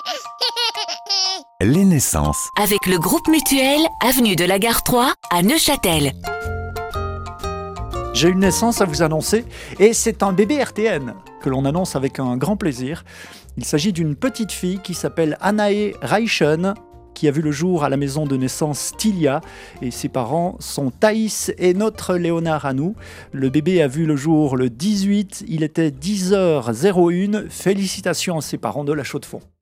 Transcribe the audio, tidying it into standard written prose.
Les naissances. Avec le groupe Mutuel, avenue de la Gare 3 à Neuchâtel. J'ai une naissance à vous annoncer et c'est un bébé RTN que l'on annonce avec un grand plaisir. Il s'agit d'une petite fille qui s'appelle Anae Reichen, qui a vu le jour à la maison de naissance Tilia, et ses parents sont Thaïs et notre Léonard à nous. Le bébé a vu le jour le 18, il était 10h01. Félicitations à ses parents de La Chaux-de-Fonds.